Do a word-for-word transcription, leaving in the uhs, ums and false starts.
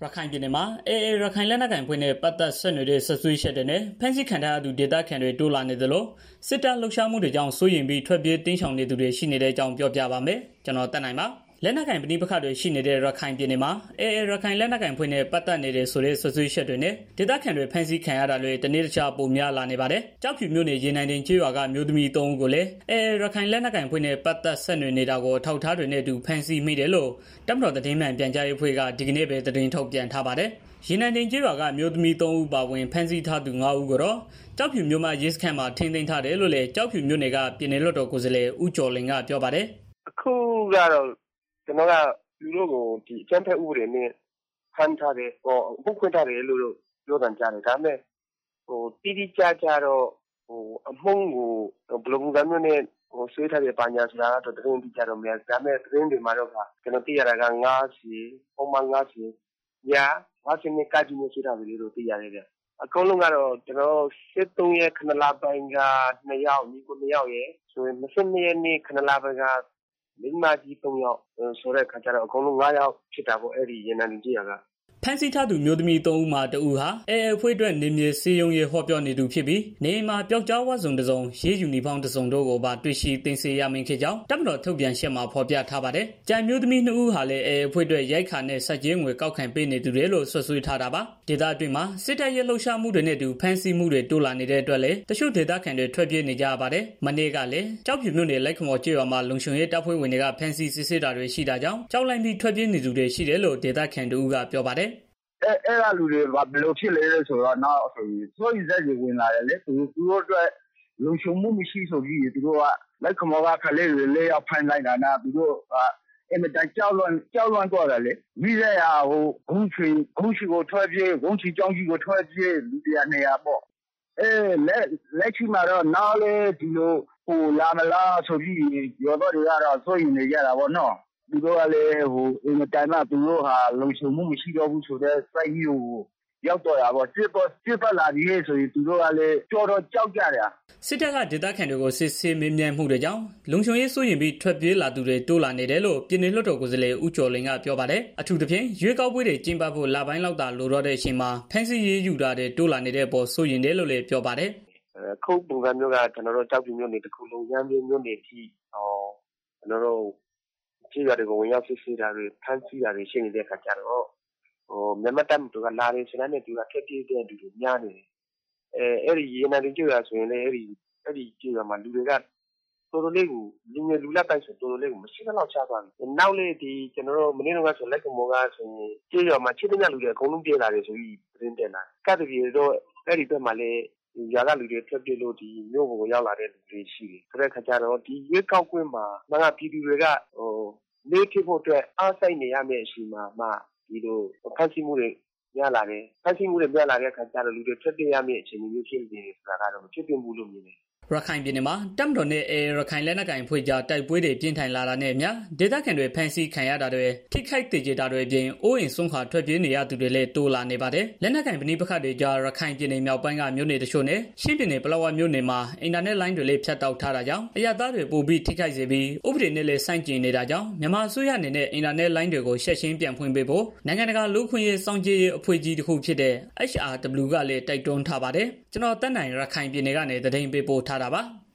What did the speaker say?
ရခိုင်ပြည်နယ်မှာအေအေရခိုင်လက်နက်ကိုင်အဖွဲ့နဲ့ပတ်သက်ဆက်နွယ်တဲ့ဆက်သွယ်ချက်တွေနဲ့ဖမ်းဆီးခံထားရသူဒေသခံတွေတိုးလာနေသလိုစစ်တပ်လှုပ်ရှားမှုတွေကြောင့်စိုးရိမ်ပြီးထွက်ပြေးတင်းရှောင်နေသူတွေရှိနေတဲ့အကြောင်းပြောပြပါမယ်။ကျွန်တော်တက်နိုင်ပါလက်နက်ကိုင်ပဋိပက္ခတွေရှိနေတဲ့ရခိုင်ပြည်နယ်မှာအေအေရခိုင်လက်နက်ကိုင်ဖွဲ့နဲ့ပတ်သက်နေတဲ့ဆိုတဲ့ဆွဆွေးချက်တွေနဲ့ဒေသခံတွေဖမ်းဆီးခံရတာတွေတနေ့တခြားပုံများလာနေပါတယ်။ကြောက်ဖြူမြို့နယ်ရေနံတင်ကျေးရွာကမျိုးသမီးသုံးဦးကိုလည်းအေအေရခိုင်လက်နက်ကိုင်ဖွဲ့နဲ့ပတ်သက်ဆက်နွယ်နေတာကိုထောက်ထားတွေနဲ့အတူဖမ်းဆီးမိတယ်လို့တမတော်သတင်းမှန်ပြန်ကြားရေးအဖွဲ့ကဒီကနေ့ပဲသတင်းထုတ်ပြန်ထားပါတယ်။ရေနံတင်ကျေးရွာကမျိုးသမီးသုံးဦးပါဝင်ဖမ်းဆီးထားသူငါးဦးကိုတော့ကြောက်ဖြူမြို့မှာရဲစခန်းမှာထိန်းသိမ်းထားတယ်လို့လည်းကြောက်ဖြူမြို့နယ်ကပြည်နယ်လွှတ်တော်ကိုယ်စားလှယ်ဦးကျော်လင်ကပြောပါတယ်။အခုကတော့ကျွန်တော်ကလူတို့ကိုဒီအကျန်းဖက်ဥပဒေနဲ့ဖမ်းထားတယ်ဟောပုတ်ခွင့်ထားတယ်လို့ပြောတယ်ကြားတယ်ဒါပေမဲ့ဟိုတိတိကျကျတော့ဟိုအမှုန့်ကိုဘလော့ကမျိုးနဲ့ဟိုဆွေးထားတဲ့ပါညာဆိုတာတော့တရင်တိကျတော့မရဒါပေမဲ့သတင်းတွေမှာတော့ကကျွန်တော်သိရတာကငါးစီပုံမှန်ငါးစီညာငါးစီနဲ့ကာကြီးမျိုးဆွေးထားတယ်လို့သိရတယ်တဲ့အကုန်လုံးကတော့ကျွန်တော်စစ်သုံးရက်ခဏလာပိုင်းကနှစ်ယောက်ညီကိုနှစ်ယောက်ရဲ့ဆိုရင်၂၂ရက်နေ့ခဏလာပိုင်းကမိမကြီးသုံးယောက်ဆိုတဲ့ခါကျတော့အကုန်လုံးငါးယောက်ဖြစ်တာပေါ့အဲ့ဒီရေနံတင်ကြီးကဖမ်းဆီးထားသူမျိုးသမီးသုံးဦးမှာတဦးဟာအေအေဖွဲ့အတွက်နေမြေစီယုံရေးဟောပြောနေသူဖြစ်ပြီးနေမှာပျောက်ကြားဝဆုံတစ်စုံရေးယူနီဖောင်းတစ်စုံတို့ကိုပါတွေ့ရှိသိမ်းဆည်းရမင်းဖြစ်ကြောင်းတပ်မတော်ထုတ်ပြန်ချက်မှာဖော်ပြထားပါတယ်။ကြံမျိုးသမီးနှစ်ဦးဟာလည်းအေအေဖွဲ့အတွက်ရိုက်ခါနဲ့ဆက်ကြီးငွေကောက်ခံပေးနေသူတွေလို့ဆွဆွေးထားတာပါ။ဒေသအတွင်းမှာစစ်တပ်ရဲ့လှုပ်ရှားမှုတွေနဲ့တူဖမ်းဆီးမှုတွေတိုးလာနေတဲ့အတွက်လည်းတချို့ဒေသခံတွေထွက်ပြေးနေကြရပါတယ်။မနေ့ကလည်းကြောက်ဖြူမြို့နယ်လိုက်ခမော်ကျေးရွာမှာလုံခြုံရေးတပ်ဖွဲ့ဝင်တွေကဖမ်းဆီးစစ်ဆေးတာတွေရှိတာကြောင့်ကြောက်လိုက်ပြီးထွက်ပြေးနေသူတွေရှိတယ်လို့ဒေသခံတို့ကပြောပါတယ်။အဲအဲ့ကလူတွေကဘယ်လိုဖြစ်လဲဆိုတော့နောက်ဆိုရင်စိုးရိမ်စိတ်တွေဝင်လာတယ်လေသူသူတို့အတွက်လုံခြုံမှုမရှိဆိုပြီးသူတို့ကလိုက်ခမောကခလေးတွေလေးရောက်ဖမ်းလိုက်တာနာသူတို့ကအမတန်ကြောက်လွန်ကြောက်လွန်တော့တယ်လေမိရရဟိုဂုံးချီဂုံးချီကိုထွက်ပြေးဂုံးချီကြောင်းကြီးကိုထွက်ပြေးလူတရားနေရပေါ့အဲလက်လက်ချီမှာတော့နောက်လေဒီလိုဟိုလာမလားဆိုပြီးရောတော့တွေကတော့စိုးရိမ်နေကြတာပေါ့နော်သူတို့ကလည်းဟိုအင်တာနက်သူတို့ဟာလုံခြုံမှုမရှိတော့ဘူးဆိုတော့စိုက်ကြီးကိုရောက်တော့တာပေါ့စစ်ပေါ်စစ်ပတ်လာပြီးဆိုရင်သူတို့ကလည်းကြော်တော့ကြောက်ကြတယ်စစ်တပ်ကဒေသခံတွေကိုစစ်ဆေးမေးမြန်းမှုတွေကြောင့်လုံခြုံရေးစိုးရင်ပြီးထွက်ပြေးလာသူတွေတိုးလာနေတယ်လို့ပြည်နယ်လွှတ်တော်ကိုယ်စားလှယ်ဦးကျော်လင်ကပြောပါတယ်အထူးသဖြင့်ရွေးကောက်ပွဲတွေကျင်းပဖို့လပိုင်းလောက်သာလိုတော့တဲ့အချိန်မှာဖမ်းဆီးရေးယူတာတွေတိုးလာနေတဲ့ပေါ်စိုးရင်တယ်လို့လည်းပြောပါတယ်ခုပုံစံမျိုးကကျွန်တော်တို့ကြောက်ပြမျိုးနေတခုလုံးရမ်းပြမျိုးနေထိဟောကျွန်တော်တို့ကြည့်ရတယ်ကိုဝင်ရောက်စစ်ဆေးတာတွေဖမ်းဆီးတာတွေရှိနေတဲ့အခါကျတော့ဟိုမြန်မာတပ်မတော်ကလာရင်စတဲ့နဲ့သူကထက်ပြေးတဲ့လူတွေများနေတယ်အဲအဲ့ဒီရေနံတင်ကြွရဆိုရင်လည်းအဲ့ဒီအဲ့ဒီကြွရမှာလူတွေကတော်တော်လေးကိုလူငယ်လူလက်တိုက်ဆိုတော်တော်လေးကိုမရှိတော့ချသွားပြီနောက်လေဒီကျွန်တော်တို့မင်းတို့ကဆိုလက်ကမောကဆိုရင်ကြွရမှာချစ်တဲ့လူတွေအကုန်လုံးပြေးလာတယ်ဆိုပြီးသတင်းတင်လာကတ်တပြေတော့အဲ့ဒီဘက်မှာလည်းရာကလူတွေထွက်ပြေးလို့ဒီမြို့ပေါ်ကိုရောက်လာတဲ့လူတွေရှိတယ်ဆိုတဲ့ခါကျတော့ဒီရွေးကောက်ကွင်းမှာငါကပြည်သူတွေကဟိုနေဖြစ်ဖို့အတွက်အားစိုက်နေရမယ့်အချိန်မှာမှဒီလိုဖန်ဆီးမှုတွေများလာတယ်ဖန်ဆီးမှုတွေများလာတဲ့အခါကျတော့လူတွေထွက်ပြေးရမယ့်အချိန်မျိုးဖြစ်နေတယ်ဆိုတာကတော့ဖြစ်ပြင်မှုလို့မြင်တယ်ရခိုင်ပြည်နယ်မှာတပ်မတော်နဲ့အေရခိုင်လက်နက်ကိုင်ဖွဲ့ကြားတိုက်ပွဲတွေပြင်းထန်လာတာနဲ့အမျှဒေသခံတွေဖမ်းဆီးခံရတာတွေထိခိုက်ဒေကြတာတွေအပြင်အိုးအိမ်ဆုံးခါထွက်ပြေးနေရသူတွေလည်းတိုးလာနေပါတယ်လက်နက်ကိုင်ပဋိပက္ခတွေကြားရခိုင်ပြည်နယ်မြောက်ပိုင်းကမြို့နယ်တချို့နဲ့ရှမ်းပြည်နယ်ပလောဝမြို့နယ်မှာအင်တာနက်လိုင်းတွေလည်းဖြတ်တောက်ထားတာကြောင့်အရသားတွေပိုပြီးထိခိုက်စေပြီးဥပဒေနဲ့လည်းစိုင်းကျင်နေတာကြောင့်မြန်မာအစိုးရအနေနဲ့အင်တာနက်လိုင်းတွေကိုရှက်ရှင်းပြန်ဖွင့်ပေးဖို့နိုင်ငံတကာလူ့ခွင့်ရေးစောင့်ကြည့်ရေးအဖွဲ့ကြီးတစ်ခုဖြစ်တဲ့ H R W ကလည်းတိုက်တွန်းထားပါတယ်ကျွန်တော်တက်နိုင်ရခိုင်ပြည်နယ်ကနေသတင်းပေးပို့ထားတာပါ